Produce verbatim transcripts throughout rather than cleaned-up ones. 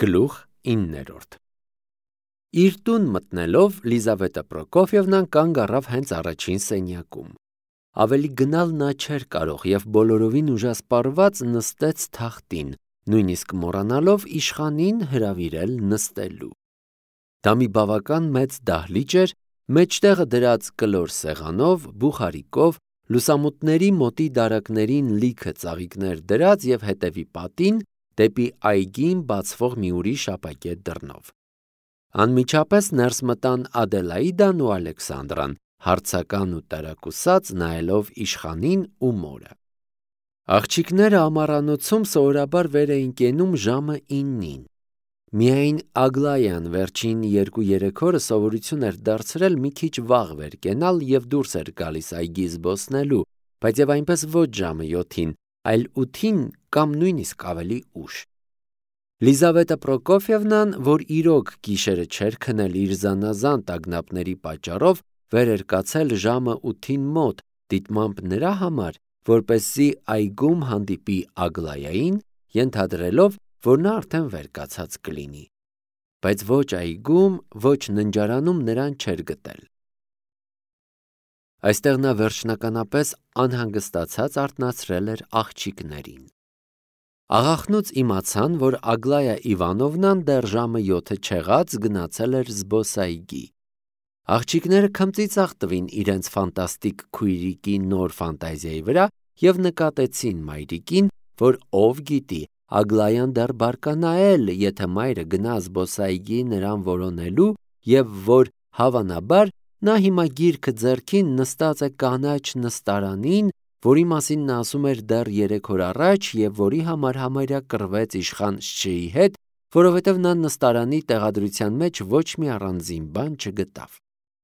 Գլուխ իններորդ Իր տուն մտնելով Լիզավետա Պրոկոֆիևնան կանգ առավ հենց առաջին սենյակում։ Ավելի գնալ նա չէր կարող և բոլորովին ուժասպառված նստեց թախտին, նույնիսկ մոռանալով իշխանին հրավիրել նստելու։ Դա մի բավական մեծ դահլիճ էր, մեջտեղը դրած կլոր սեղանով, բուխարիկով, լուսամուտների մոտի դարակներին լիքը ծաղիկներ դրած և հետևի պատին դեպի այգին բացվող մի ուրիշ ապակե դռնով։ Անմիջապես ներս մտան Ադելաիդան ու Ալեքսանդրան, հարցական ու տարակուսած նայելով իշխանին ու մորը։ Աղջիկները ամառանոցում սովորաբար վեր էին կենում ժամը իննին։ Միայն Ագլայան վերջին երկու-երեք օրը սովորություն էր դարձրել մի քիչ վաղ վեր կենալ և դուրս էր գալիս այգի զբոսնելու, բայց և այնպես ոչ ժամը յոթին, այլ ութին կամ նույնիսկ ավելի ուշ։ Լիզավետա Պրոկոֆիևնան, որ իրոք գիշերը չէր քնել իր զանազան տագնապների պատճառով, վեր էր կացել ժամը ութին մոտ, դիտմամբ նրա համար, որպեսզի այգում հանդիպի Ագլայային, ենթադրելով, որ նա արդեն վեր կացած կլինի։ Բայց ոչ այգում, ոչ ննջարանում նրան չէր գտել։ Այստեղ նա վերջնականապես անհանգստացած արթնացրել էր աղջիկներին։ Աղախնուց իմացան, որ Ագլայա Իվանովնան դեռ ժամը յոթը չեղած գնացել էր զբոսայգի։ Աղջիկները քմծիծաղ տվին իրենց ֆանտաստիկ քույրիկի նոր ֆանտազիայի վրա և նկատեցին մայրիկին, որ ով գիտի, Ագլայան դեռ բարկանա էլ, եթե մայրը գնա զբոսայգի նրան որոնելու և որ, հավանաբար, նա հիմա գիրքը ձեռքին նստած է կանաչ նստարանին, որի մասին նա ասում էր դեռ երեք օր առաջ և որի համար համարյա կռվեց իշխան Շչեի հետ, որովհետև նա նստարանի տեղադրության մեջ ոչ մի առանձին բան չգտավ։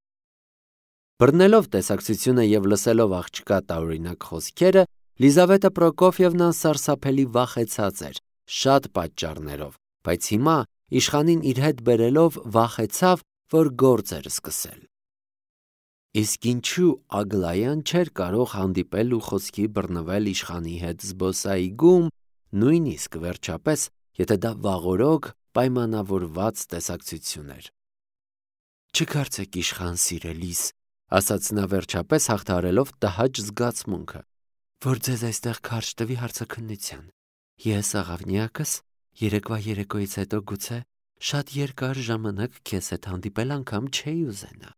Բռնելով տեսակցությունը և լսելով աղջկա տարօրինակ խոսքերը, Լիզավետա Պրոկոֆիևնան սարսափելի վախեցած էր, շատ պատճառներով, բայց հիմա իշխանին իր հետ բերելով վախեցավ, որ գործ էր սկսել։ Իսկ ինչու Ագլայան չէր կարող հանդիպել ու խոսքի բռնվել իշխանի հետ զբոսայգում, նույնիսկ վերջապես, եթե դա վաղօրոք պայմանավորված տեսակցություն էր։ Չկարծեք, իշխան սիրելիս, ասաց նա վերջապես հաղթահարելով տհաճ զգացմունքը, որ ձեզ այստեղ քարշ տվի հարցաքննության։ Ես աղավնյակս երեկվա երեկոյից հետո գուցե շատ երկար ժամանակ քեզ հետ հանդիպել անգամ չէի ուզենա։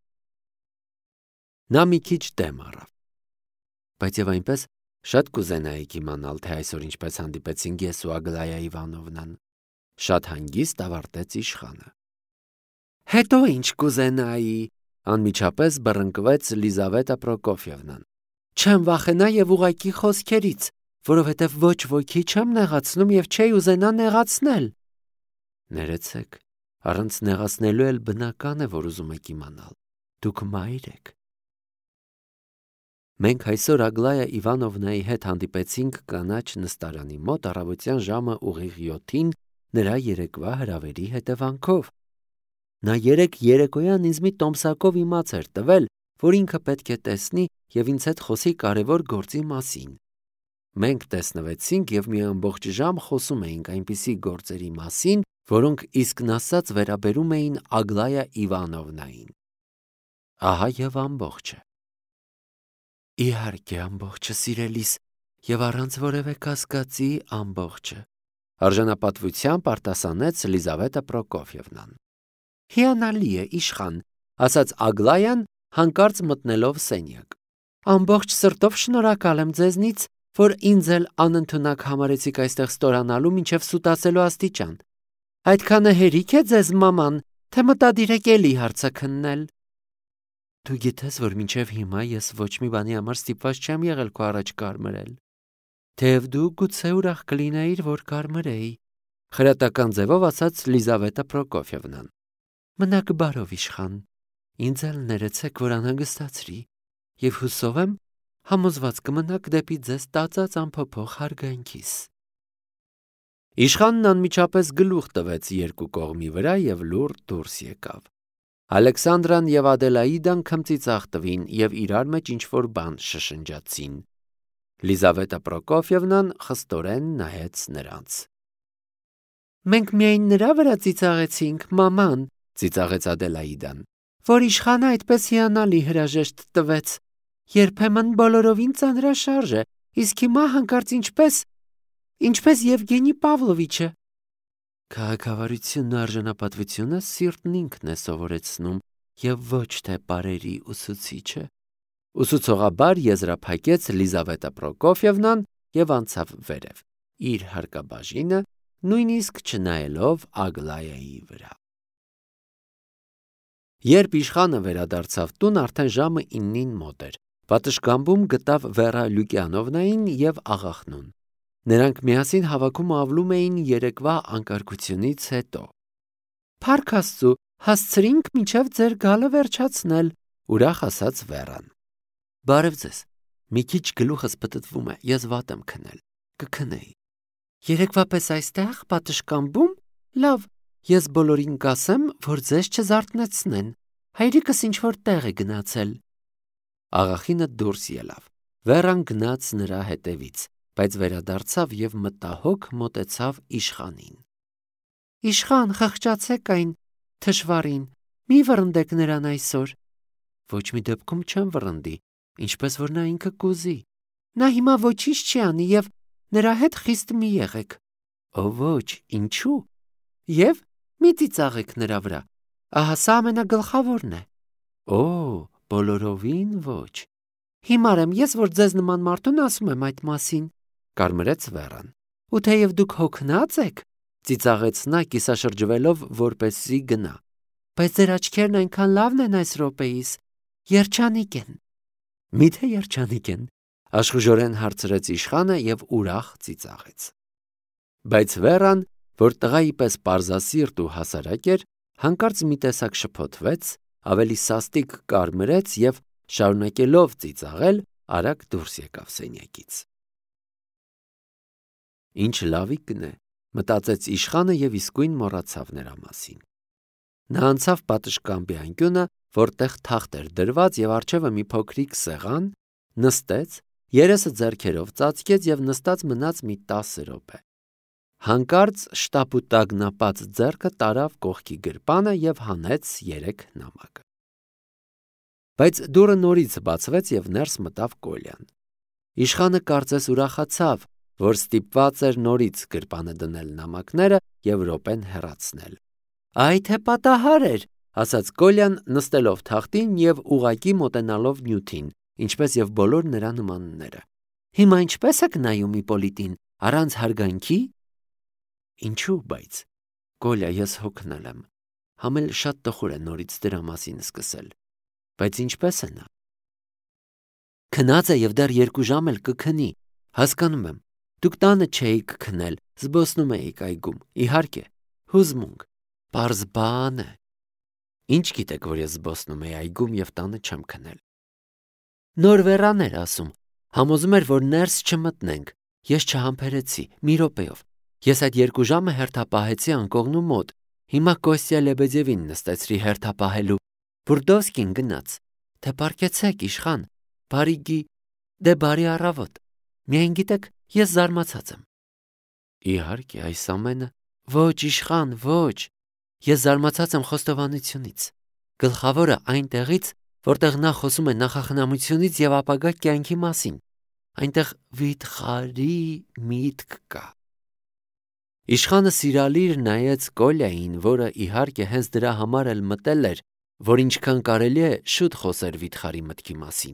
Նա մի քիչ դեմ առավ։ Բայց և այնպես շատ կուզենայիք իմանալ, թե այսօր ինչպես հանդիպեցինք ես ու Ագլայա Իվանովնան, շատ հանգիստ ավարտեց իշխանը։ Հետո ինչ կուզենայի, անմիջապես բռնկվեց Լիզավետա Պրոկոֆիևնան։ Չեմ վախենա և ուղղակի խոսքերից, որովհետև ոչ ոքի չեմ նեղացնում և չէի ուզենա նեղացնել։ Ներեցեք, առանց նեղացնելու էլ բնական է, որ ուզում եք իմանալ։ Դուք մայր եք։ Մենք այսօր Ագլայա Իվանովնայի հետ հանդիպեցինք կանաչ նստարանի մոտ առավոտյան ժամը ուղիղ յոթին նրա երեկվա հրավերի հետևանքով։ Նա երեկ երեկոյան ինձ մի տոմսակով իմաց էր տվել, որ ինքը պետք է տեսնի և ինձ հետ խոսի կարևոր գործի մասին։ Մենք տեսնվեցինք և մի ամբողջ ժամ խոսում էինք այնպիսի գործերի մասին, որոնք իսկն ասած վերաբերում էին Ագլայա Իվանովնային։ Ահա և ամբողջը։ Իհարկե ամբողջը, սիրելիս, և առանց որևէ կասկածի ամբողջը, արժանապատվությամբ արտասանեց Լիզավետա Պրոկոֆիևնան։ Հիանալի է, իշխան, ասաց Ագլայան, հանկարծ մտնելով սենյակ։ Ամբողջ սրտով շնորհակալ եմ ձեզնից, որ ինձ էլ անընդունակ համարեցիք այստեղ ստորանալու մինչև սուտացելու աստիճան։ Այդքանը հերիք է ձեզ, մաման, թե մտադիր եք էլի հարցաքննել։ Դու գիտես, որ մինչև հիմա ես ոչ մի բանի համար ստիպված չեմ եղել քո առաջ կարմրել։ Թեև դու գուցե ուրախ կլինեիր, որ կարմրեի, խրատական ձևով ասաց Լիզավետա Պրոկոֆիևնան։ Մնաք բարով, իշխան, ինձ էլ ներեցեք, որ անհանգստացրի, և հուսով եմ, համոզված կմնաք դեպի ձեզ տածած անփոփոխ հարգանքիս։ Իշխանն անմիջապես գլուխ տվեց երկու կողմի վրա և լուռ դուրս եկավ։ Ալեքսանդրան և Ադելաիդան քմծիծաղ տվին և իրար մեջ ինչ-որ բան շշնջացին։ Լիզավետա Պրոկոֆիևնան խստորեն նայեց նրանց։ Մենք միայն նրա վրա ծիծաղեցինք, մաման, ծիծաղեց Ադելաիդան, որ իշխանը այդպես հիանալի հրաժեշտ տվեց։ Երբեմն բոլորովին ծանրաշարժ է, իսկ հիմա հանկարծ ինչպես, ինչպես Եվգենի Պավլովիչը։ Քաղաքավարությունն ու արժանապատվությունը սիրտն ինքն է սովորեցնում եւ ոչ թե պարերի ուսուցիչը։ Ուսուցողաբար եզրափակեց Լիզավետա Պրոկոֆիևնան եւ անցավ վերև, իր հարկաբաժինը նույնիսկ չնայելով Ագլայայի վրա։ Երբ իշխանը վերադարձավ տուն, արդեն ժամը իննին մոտ էր։ Պատշգամբում գտավ Վերա Լյուկիանովնային եւ աղախնուն։ Նրանք միասին հավաքում ավլում էին երեկվա անկարգությունից հետո։ Փառք Աստծո, հասցրինք մինչև ձեր գալը վերջացնել, ուրախ ասաց Վերան։ Բարև ձեզ։ Մի քիչ գլուխս պտտվում է, ես վատ եմ քնել։ Կքնեի։ Երեկվա պես այստեղ պատշգամբում։ Լավ, ես բոլորին կասեմ, որ ձեզ չզարթնեցնեն։ Հայրիկս ինչ որ տեղ է գնացել։ Աղախինը դուրս ելավ։ Վերան գնաց նրա հետևից, բայց վերադարձավ եւ մտահոգ մոտեցավ իշխանին։ Իշխան, խղճացեք այն թշվառին, մի վռնդեք նրան այսօր։ Ոչ մի դեպքում չեմ վռնդի, ինչպես որ նա ինքը կուզի։ Նա հիմա ոչինչ չի անի եւ նրա հետ խիստ մի եղեք։ Ո ոչ, ինչու։ Եվ մի ծիծաղեք նրա վրա։ Ահա սա ամենագլխավորն է։ Օ, բոլորովին ոչ։ Հիմար եմ ես, որ ձեզ նման մարդուն ասում եմ այդ մասին, կարմրեց Վերան։ Ու թեև դուք հոգնած եք, ծիծաղեց նա կիսաշրջվելով, որպեսզի գնա։ Բայց ձեր աչքերն այնքան լավն են այս րոպեիս, երջանիկ են։ Միթե երջանիկ են, աշխուժորեն հարցրեց իշխանը եւ ուրախ ծիծաղեց։ Բայց Վերան, որ տղայի պես պարզասիրտ ու հասարակ էր, հանկարծ մի տեսակ շփոթվեց, ավելի սաստիկ կարմրեց եւ շարունակելով ծիծաղել, արագ դուրս եկավ սենյակից։ Ինչ լավիկն է, մտածեց իշխանը եւ իսկույն մոռացավ նրա մասին։ Նա անցավ պատշգամբի անկյունը, որտեղ թախտ էր դրված եւ առջևը մի փոքրիկ սեղան, նստեց, երեսը ձեռքերով ծածկեց եւ նստած մնաց մի տասը րոպե։ Հանկարծ շտապուտագնապած ձեռքը տարավ կողքի գրպանը եւ հանեց երեք նամակը։ Բայց դուռը նորից բացվեց եւ ներս մտավ Կոլյան։ Իշխանը կարծես ուրախացավ, որ ստիպված էր նորից գրպանը դնել նամակները եւ րոպեն հեռացնել։ Այ թե պատահար էր, ասաց Կոլյան նստելով թախտին եւ ուղակի մոտենալով նյութին, ինչպես եւ բոլոր նրա նմանները։ Հիմա ինչպես եք նայում Իպոլիտին, առանց հարգանքի։ Ինչու՞ բայց։ Կոլյա, ես հոգնել եմ։ Համել շատ տխուր է նորից դրա մասին սկսել։ Բայց ինչպես է նա։ Քնած է եւ դեռ երկու ժամ էլ կքնի։ Հասկանում եմ։ Դուք տանը չէիք քնել, զբոսնում էիք այգում։ Իհարկե, հուզմունք, պարզ բան է։ Ինչ գիտեք, որ ես զբոսնում էի այգում եւ տանը չեմ քնել։ Նոր Վերան էր ասում, համոզում էր, որ ներս չմտնենք։ Ես չհամբերեցի, մի րոպեով։ Ես այդ երկու ժամը հերթապահեցի անկողնու մոտ։ Հիմա Կոստյա Լեբեդևին նստեցրի հերթապահելու։ Բուրդովսկին գնաց։ Թե պարկեցեք, իշխան, բարի գի, դե բարի առավոտ։ Միայն գիտեք, ես զարմացած եմ։ Իհարկե, այս ամենը ոչ, իշխան, ոչ։ Ես զարմացած եմ խոստովանությունից։ Գլխավորը այնտեղից, որտեղ նա խոսում է նախախնամությունից եւ ապագա կյանքի մասին։ Այնտեղ վիթխարի միտք կա։ Իշխանը սիրալիր նայեց Կոլյային, որը իհարկե հենց դրա համար էլ մտել էր, որ ինչքան կարելի է շուտ խոսեր վիթխարի մտքի մասին։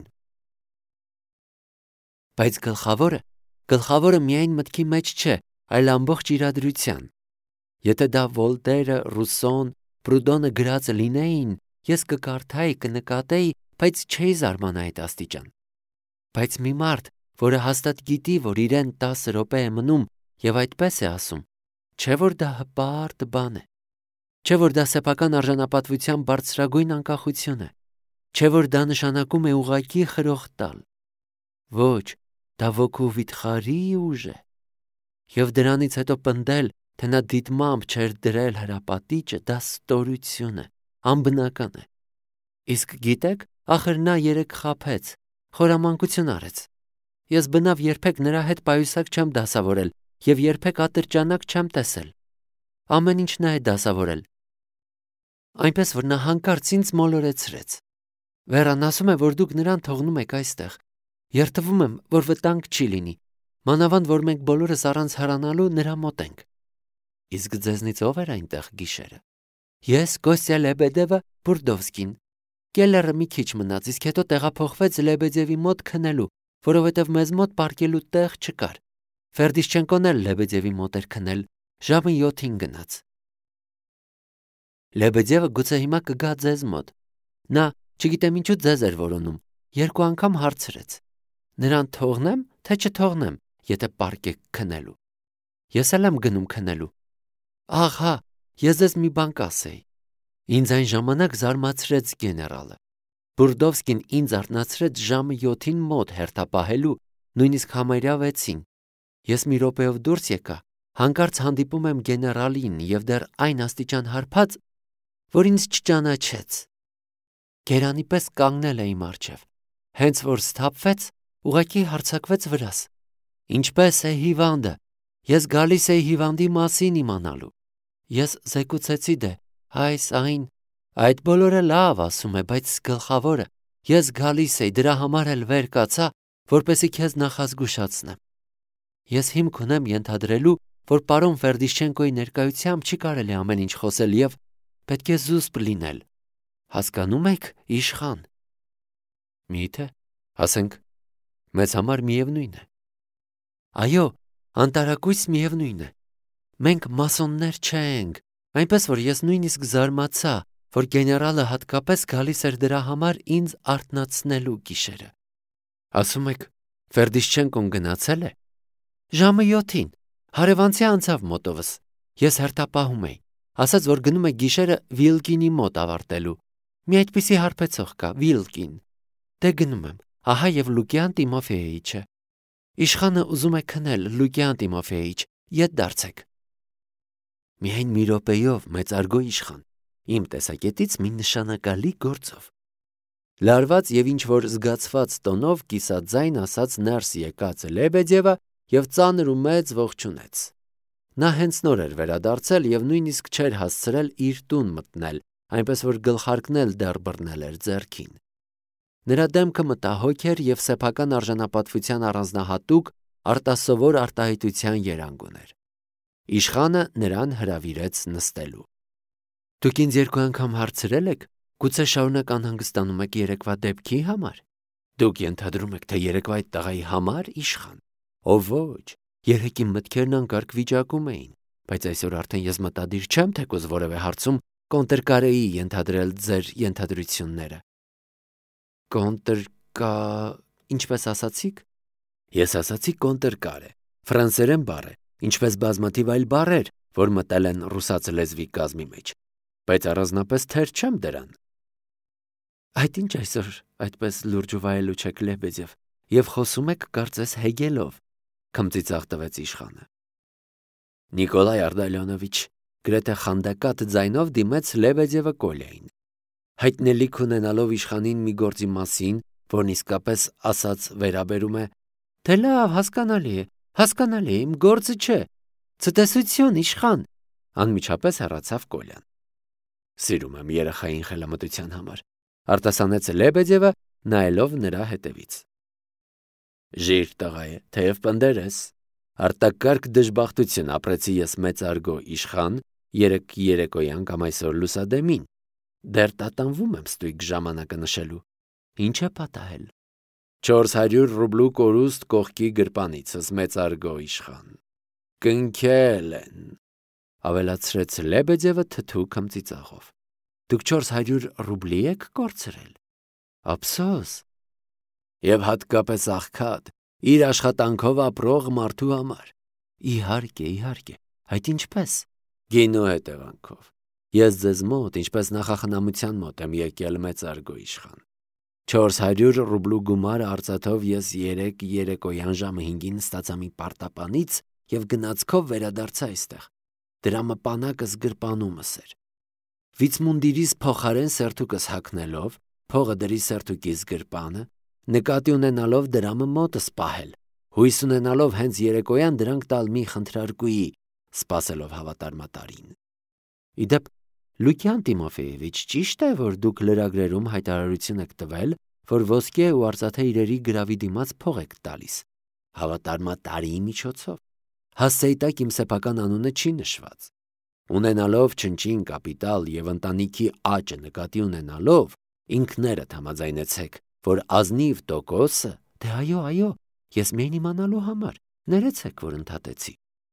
Բայց գլխավորը, գլխավորը միայն մտքի մեջ չէ, այլ ամբողջ իրադրության։ Եթե դա Վոլտերը, Ռուսոն, Պրուդոնը գրածը լինեին, ես կկարդայի, կնկատեի, բայց չէի զարմանա այդ աստիճան։ Բայց մի մարդ, որը հաստատ գիտի, որ իրեն տասը րոպե է մնում եւ այդպես է ասում, չէ որ դա հպարտ բան է, չէ որ դա սեփական արժանապատվության բարձրագույն անկախություն է, չէ որ դա նշանակում է ուղղակի խրոխտ տալ։ Ոչ, դա ոգու վիթխարի ուժ է։ Եվ դրանից հետո պնդել, թե նա դիտմամբ չէր դրել հրապատիճը, դա ստորություն է, անբնական է։ Իսկ գիտեք, ախր նա երեք խաբեց, խորամանկություն արեց։ Ես բնավ երբեք նրա հետ պայուսակ չեմ դասավորել եւ երբեք ատրճանակ չեմ տեսել։ ամեն ինչ նա է դասավորել։ Այնպես որ նա հանկարծ ինձ մոլորեցրեց։ Վերան ասում է, որ դուք նրան թողնում եք այստեղ։ Երդվում եմ, որ վտանգ չի լինի, մանավանդ որ մենք բոլորս առանց հեռանալու նրա մոտ ենք։ Իսկ ձեզնից ով էր այնտեղ գիշերը։ Ես, Կոստյա Լեբեդևը, Բուրդովսկին։ Կելլերը մի քիչ մնաց, իսկ հետո տեղափոխվեց Լեբեդևի մոտ քնելու, որովհետև մեզ մոտ պարկելու տեղ չկար։ Ֆերդիշչենկոն էլ Լեբեդևի մոտ էր քնել, ժամը յոթին գնաց։ Լեբեդևը գուցե հիմա կգա ձեզ մոտ։ Նա, չգիտեմ ինչու ձեզ էր որոնում, երկու անգամ հարցրեց։ Նրան թողնեմ, թե չթողնեմ, եթե պարկ եք քնելու։ Ես էլ եմ գնում քնելու։ Ահա, ես ձեզ մի բան կասեի։ Ինձ այն ժամանակ զարմացրեց գեներալը։ Բուրդովսկին ինձ արթնացրեց ժամը յոթին մոտ հերթապահելու, նույնիսկ համարյա վեցին։ Ես մի րոպեով դուրս եկա, հանկարծ հանդիպում եմ գեներալին եւ դեռ այն աստիճան հարբած, որ ինձ չճանաչեց։ Գերանի պես կանգնել է իմ առջև, հենց որ սթափվեց, ուղղակի հարձակվեց վրաս։ Ինչպես է հիվանդը։ Ես գալիս էի հիվանդի մասին իմանալու։ Ես զեկուցեցի դե, այս այն, այդ բոլորը լավ ասում է, բայց գլխավորը, ես գալիս էի, դրա համար էլ վեր կացա, որպեսզի քեզ նախազգուշացնեմ։ Ես հիմք ունեմ ենթադրելու, որ պարոն Ֆերդիշչենկոյի ներկայությամբ չի կարելի ամեն ինչ խոսել եւ պետք է զուսպ լինել։ Հասկանում եք, իշխան։ Մի՞թե, ասենք, մեզ համար միևնույն է։ Այո, անտարակույս միևնույն է։ Մենք մասոններ չենք, այնպես որ ես նույնիսկ զարմացա, որ գեներալը հատկապես գալիս էր դրա համար ինձ արթնացնելու գիշերը։ Ասում եք, Ֆերդիշչենկոն գնացել է։ Ժամը յոթին, հարևանցի անցավ մոտովս։ Ես հերթապահում էի, ասաց, որ գնում է գիշերը Վիլկինի մոտ ավարտելու։ Մի այդպիսի հարբեցող կա, Վիլկին։ Դե գնում եմ, ահա եւ Լուկիան Տիմոֆեյիչը։ Իշխանը ուզում է քնել, Լուկիան Տիմոֆեյիչ, ետ դարձեք։ Միայն մի րոպեյով, մեծարգո իշխան, իմ տեսակետից մի նշանակալի գործով։ Լարված եւ ինչ որ զգացված տոնով կիսաձայն ասաց ներս եկած Լեբեդևը եւ ծանր ու մեծ ողջունեց։ Նա հենց նոր էր վերադարձել եւ նույնիսկ չէր հասցրել իր տուն մտնել, այնպես որ գլխարկն էլ դեռ բռնել էր ձեռքին։ Նրա դեմքը մտահոգ էր եւ սեփական արժանապատվության առանձնահատուկ արտասովոր արտահայտության երանգ ուներ։ Իշխանը նրան հրավիրեց նստելու։ Դուք ինձ երկու անգամ հարցրել եք, գուցե շարունակ անհանգստանում եք երեկվա դեպքի համար։ Դուք ենթադրում եք, թե երեկվա այդ տղայի համար, իշխան։ Ով ոչ, երեկ իմ մտքերն անկարգ վիճակում էին, բայց այսօր արդեն ես մտադիր չեմ թեկուզ որևէ հարցում կոնտրկարեի ենթադրել ձեր ենթադրությունները։ Կոնտրկա, ինչպես ասացիք։ Ես ասացի կոնտրկարե, ֆրանսերեն բառ է, ինչպես բազմաթիվ այլ բառեր, որ մտել են ռուսաց լեզվի կազմի մեջ, բայց առանձնապես թեր չեմ դրան։ Այդ ինչ այսօր այդպես լուրջ ու վայելու չեք Լեբեդև եւ խոսում եք կարծես Հեգելով, քմծիծաղ տվեց իշխանը։ Նիկոլայ Արդալյոնովիչ գրեթե խանդակատ ձայնով դիմեց Լեբեդևը Կոլյային։ Հայտնելիք ունենալով իշխանին մի գործի մասին, որն իսկապես ասած վերաբերում է, թե լավ, հասկանալի է, հասկանալի է, իմ գործը չէ, ցտեսություն, իշխան, անմիջապես հեռացավ Կոլյան։ Սիրում եմ երեխային խելամտության համար, արտասանեց Լեբեդևը, նայելով նրա հետևից։ Ժիր տղա է, թեև պնդերես, արտակարգ դժբախտություն ապրեցի ես մեծարգո իշխան, երեք երեկոյան կամ այսօր լուսադեմին, դեռ տատանվում եմ ստույգ ժամանակը նշելու, ինչ է պատահել։ Չորս հարյուր ռուբլու կորուստ կողքի գրպանիցս մեծարգո իշխան, կնքել են, ավելացրեց Լեբեդևը թթու քմծիծաղով։ Դուք չորս հարյուր ռուբլի եք կորցրել։ Ափսոս։ Եվ հատկապես աղքատ, իր աշխատանքով ապրող մարդու համար։ Իհարկե, իհարկե, այդ ինչպես։ Գինու հետևանքով։ Ես ձեզ մոտ, ինչպես նախախնամության մոտ եմ եկել մեծարգո իշխան։ Չորս հարյուր ռուբլու գումարը արծաթով ես երեք երեկոյան ժամը հինգին ստացա մի պարտապանից եւ գնացքով վերադարձա այստեղ։ Դրա մպանակս գրպանումս էր։ Վիցմունդիրիս փոխարեն սերթուկս հագնելով, փողը դրի սերթուկիս գրպանը, նկատի ունենալով դրամը մոտս պահել, հույս ունենալով հենց երեկոյան դրանք տալ մի խնդրարկուի, սպասելով հավատարմատարին։ Իդեպ, Լուկյան Տիմոֆեևիչ, ճիշտ է, որ դուք լրագրերում հայտարարություն եք տվել, որ ոսկե ու արծաթե իրերի գրավի դիմաց փող եք տալիս։ Հավատարմատարի միջոցով։ Հասցեի տակ իմ սեփական անունը չի նշված։ Ունենալով չնչին կապիտալ եւ ընտանիքի աճը նկատի ունենալով, ինքներդ համաձայնեցեք, որ ազնիվ տոկոսը, դե այո, այո, ես միայն իմանալու համար, ներեցեք, որ ընդհատեցի։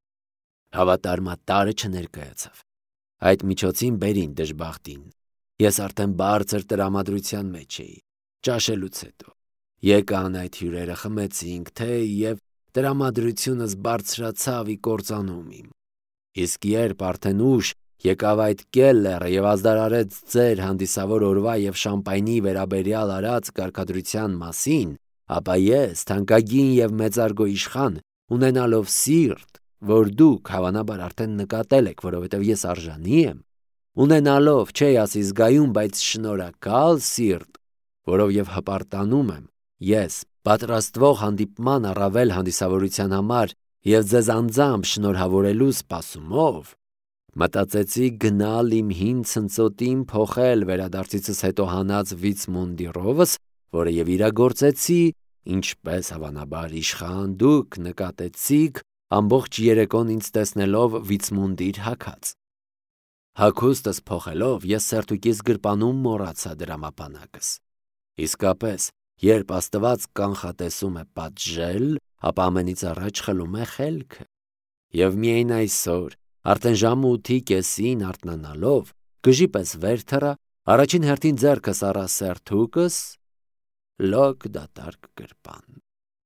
Հավատարմատարը չներկայացավ։ Այդ միջոցին բերին դժբախտին։ Ես արդեն բարձր տրամադրության մեջ էի, ճաշելուց հետո։ Եկան այդ հյուրերը, խմեցինք, թե եւ տրամադրությունս բարձրացավ ի կործանում իմ։ Իսկ երբ արդեն ուշ եկավ այդ կելլերը եւ ազդարարեց ձեր հանդիսավոր օրվա եւ շամպայնի վերաբերյալ արած կարգադրության մասին, ապա ես, թանկագին եւ մեծարգո իշխան, ունենալով սիրտ, որ դուք հավանաբար արդեն նկատել եք, որովհետև ես արժանի եմ, ունենալով չէ ասի զգայուն, բայց շնորհակալ սիրտ, որով եւ հպարտանում եմ, ես պատրաստվող հանդիպման առավել հանդիսավորության համար եւ ձեզ անձամբ շնորհավորելու սպասումով, մտածեցի գնալ իմ հին ցնծոտին փոխել վերադարձիցս հետո հանած վիցմունդիրովս, որը եւ իրագործեցի, ինչպես հավանաբար իշխան դուք նկատեցիք, ամբողջ երեկոն ինձ տեսնելով վիցմունդիր հագած։ Հագուստս փոխելով ես սերտուկիս գրպանում մոռացա դրամապանակս։ Իսկապես, երբ Աստված կանխատեսում է պատժել, ապա ամենից առաջ խլում է խելքը։ Եվ միայն այսօր, արդեն ժամը ութի կեսին արթնանալով, գժի պես վեր թռա, առաջին հերթին ձեռքս առա սերտուկս, լոկ դատարկ գրպան։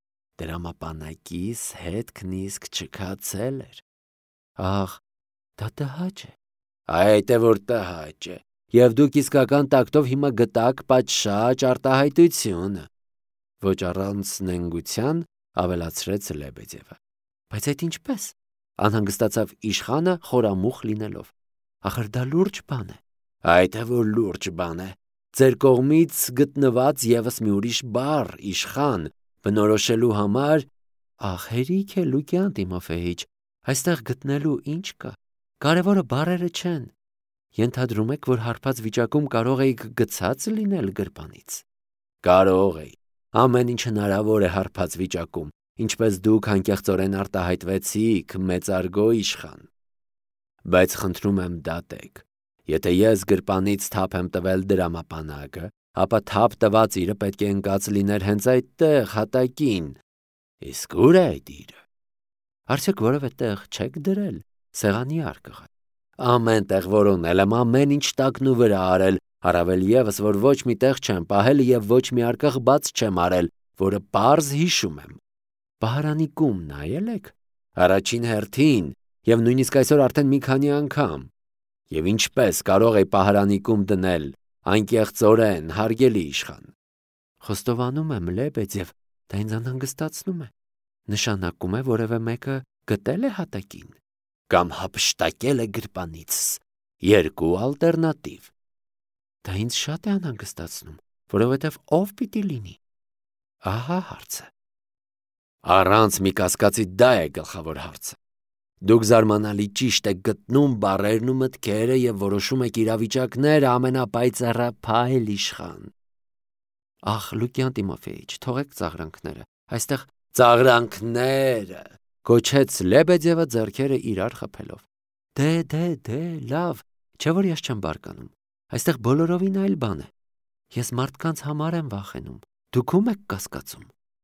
Դրամապանակիս հետքն իսկ չքացել էր։ Ահ, դա տհաճ է։ Այդ է որ տհաճ է, եւ դուք իսկական տակտով հիմա գտաք պատշաճ արտահայտությունը։ Ոչ առանց նենգության ավելացրեց Լեբեդևը։ Բայց այդ ինչպես։ Անհանգստացավ իշխանը խորամուխ լինելով։ Ախր դա լուրջ բան է։ Այդ է որ լուրջ բան է։ Ձեր կողմից գտնված եւս մի ուրիշ բառ, իշխան, բնորոշելու համար, ախ, հերիք է Լուկյան Տիմոֆեիչ, այստեղ գտնելու ինչ կա։ Կարևորը բառերը չեն։ Ենթադրում եք, որ հարբած վիճակում կարող էիք գցած լինել գրպանից։ Կարող էի։ Ամեն ինչ հնարավոր է հարբած վիճակում, ինչպես դուք անկեղծորեն արտահայտվեցիք, մեծարգո իշխան։ Բայց խնդրում եմ դատեք, եթե ես գրպանից թափ եմ տվել դրամապանակը, ապա թափ տված իրը պետք է ընկած լիներ հենց այդտեղ, հատակին։ Իսկ ուր է այդ իրը։ Արդյոք որևէ տեղ չեք դրել, սեղանի արկղը։ Ամեն տեղ որոնել եմ, ամեն ինչ տակն ու վրա արել, առավել եւս, որ ոչ մի տեղ չեմ պահել եւ ոչ մի արկղ բաց չեմ արել, որը պարզ հիշում եմ։ Պահարանիկում նայել եք։ Առաջին հերթին եւ նույնիսկ այսօր արդեն մի քանի անգամ։ Եվ ինչպես կարող է պահարանիկում դնել, անկեղծորեն, հարգելի իշխան։ Խոստովանում եմ, Լեբեդև, դա ինձ անհանգստացնում է։ Նշանակում է որևէ մեկը գտել է հատակին կամ հափշտակել է գրպանից։ Երկու ալտերնատիվ։ Դա ինձ շատ է անհանգստացնում, որովհետև ով պիտի լինի։ Ահա հարցը։ Առանց մի կասկածի դա է գլխավոր հարցը։ Դուք զարմանալի ճիշտ եք գտնում բառերն ու մտքերը եւ որոշում եք իրավիճակները ամենապայծառափայլ իշխան։ Ախ, Լուկյան Տիմոֆեիչ, թողեք ծաղրանքները։ Այստեղ ծաղրանքները, գոչեց Լեբեդևը ձեռքերը իրար խփելով։ Դե, դե, դե, լավ, չէ որ ես չեմ բարկանում։ Այստեղ բոլորովին այլ բան է։ Ես մարդկանց համար եմ վախենում։ Դուք ում եք կասկածում։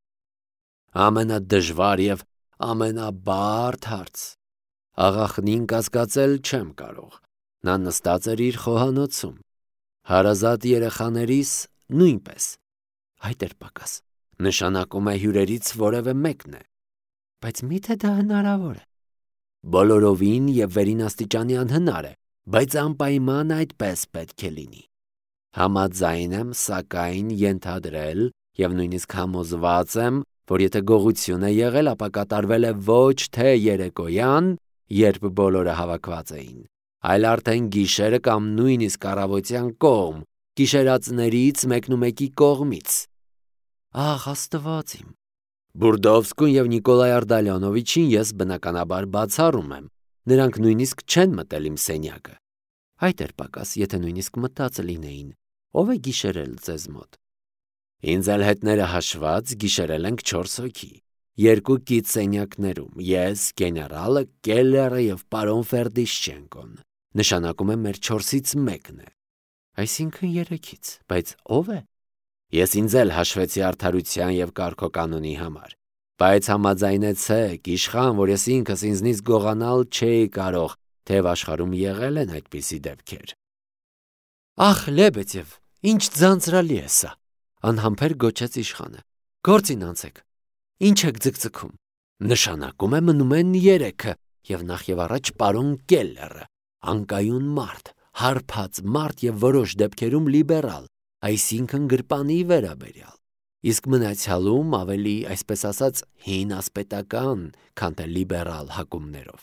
Ամենադժվար եւ ամենաբարդ հարց։ Աղախնին կասկածել չեմ կարող։ Նա նստած էր իր խոհանոցում։ Հարազատ երեխաներիս նույնպես։ Այդ էր պակաս։ Նշանակում է հյուրերից որևէ մեկն է։ Բայց միթե դա հնարավոր է։ Բոլորովին եւ վերինաստիճանի անհնար է, բայց անպայման այդպես պետք է լինի։ Համաձայն եմ, սակայն ենթադրել եւ նույնիսկ համոզված եմ, որ եթե գողություն է եղել, ապա կատարվել է ոչ թե երեկոյան, երբ բոլորը հավաքված էին, այլ արդեն գիշերը կամ նույնիսկ առավոտյան կողմ, գիշերածներից մեկնումեկի կողմից։ Ահ, Աստված իմ։ Բուրդովսկուն եւ Նիկոլայ Արդալյանովիչին ես բնականաբար բացառում եմ, Նրանք նույնիսկ չեն մտել իմ սենյակը։ Այդ էր պակաս, եթե նույնիսկ մտածը լինեին, ով է գիշերել ձեզ մոտ։ Ինձ էլ հետները հաշված գիշերել ենք չորս հոգի, երկու կից սենյակներում, ես, գեներալը, Կելլերը և պարոն Ֆերդիշչենկոն, նշանակում է մեր չորսից մեկն է։ Այսինքն երեքից, բայց ով է։ Ես ինձ էլ հաշվեցի արդարության և կարգոկանոնի համար, բայց համաձայնեցեք, իշխան, որ ես ինքս ինձնից գողանալ չէի կարող, թեև աշխարհում եղել են այդպիսի դեպքեր։ Ախ, Լեբեդև, ինչ ձանձրալի է սա, անհամբեր գոչեց իշխանը։ Գործին անցեք։ Ինչ եք ձգձգում։ Նշանակում է մնում են երեքը, և նախ և առաջ պարոն Կելլերը, անկայուն մարդ, հարբած մարդ և որոշ դեպքերում լիբերալ, այսինքն գրպանի վերաբերյալ, իսկ մնացյալում ավելի, այսպես ասած, հին ասպետական, քան թե լիբերալ հակումներով։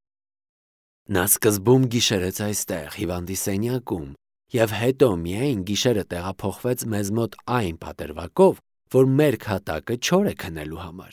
Նա սկզբում գիշերեց այստեղ, հիվանդի սենյակում, և հետո միայն գիշերը տեղափոխվեց մեզ մոտ այն պատրվակով, որ մեր քատակը չոր է քնելու համար։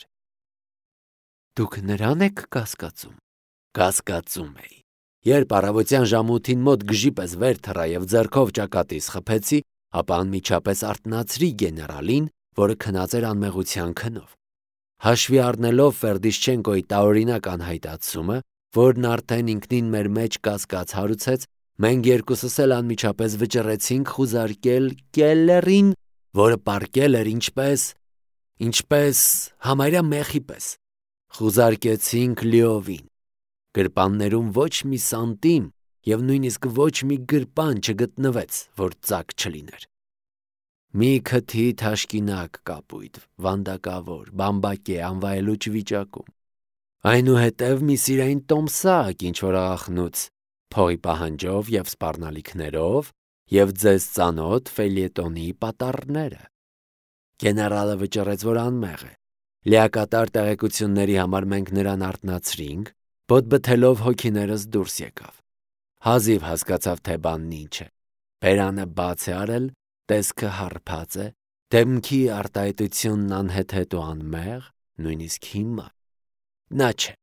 Դուք նրան եք կասկածում։ Կասկածում էի։ Երբ առավոտյան ժամութին մոտ գժի պես վեր թռա և ձեռքով ճակատիս խփեցի, ապա անմիջապես արթնացրի գեներալին, որը քնած էր անմեղության քնով։ Հաշվի առնելով Ֆերդիշչենկոյի տարօրինակ անհայտացումը, որն արդեն ինքնին մեր մեջ կասկած հարուցեց, մենք երկուսս էլ անմիջապես վճռեցինք խուզարկել Կելլերին, որը պառկել էր ինչպես… ինչպես… համարյա մեխի պես։ Խուզարկեցինք լիովին։ Գրպաններում ոչ մի սանտիմ և նույնիսկ ոչ մի գրպան չգտնվեց, որ ծակ չլիներ։ Մի քթի թաշկինակ կապույտ, վանդակավոր, բամբակե, անվայելուչ վիճակում։ Այնուհետև մի սիրային տոմսակ, ինչ-որ աղախնուց, փողի պահանջով և սպառնալիքներով և ձեզ ծանոթ ֆելյետոնի պատառները։ Գեներալը վճռեց, որ անմեղ է։ Լիակատար տեղեկությունների համար մենք նրան արթնացրինք, բոթբթելով հոգիներս դուրս եկավ։ Հազիվ հասկացավ, թե բանն ինչ է։ Բերանը բաց է արել, տեսքը հարբած է, դեմքի արտահայտությունն անհեթեթ ու անմեղ, նույնիսկ հիմա։ Նա չէ։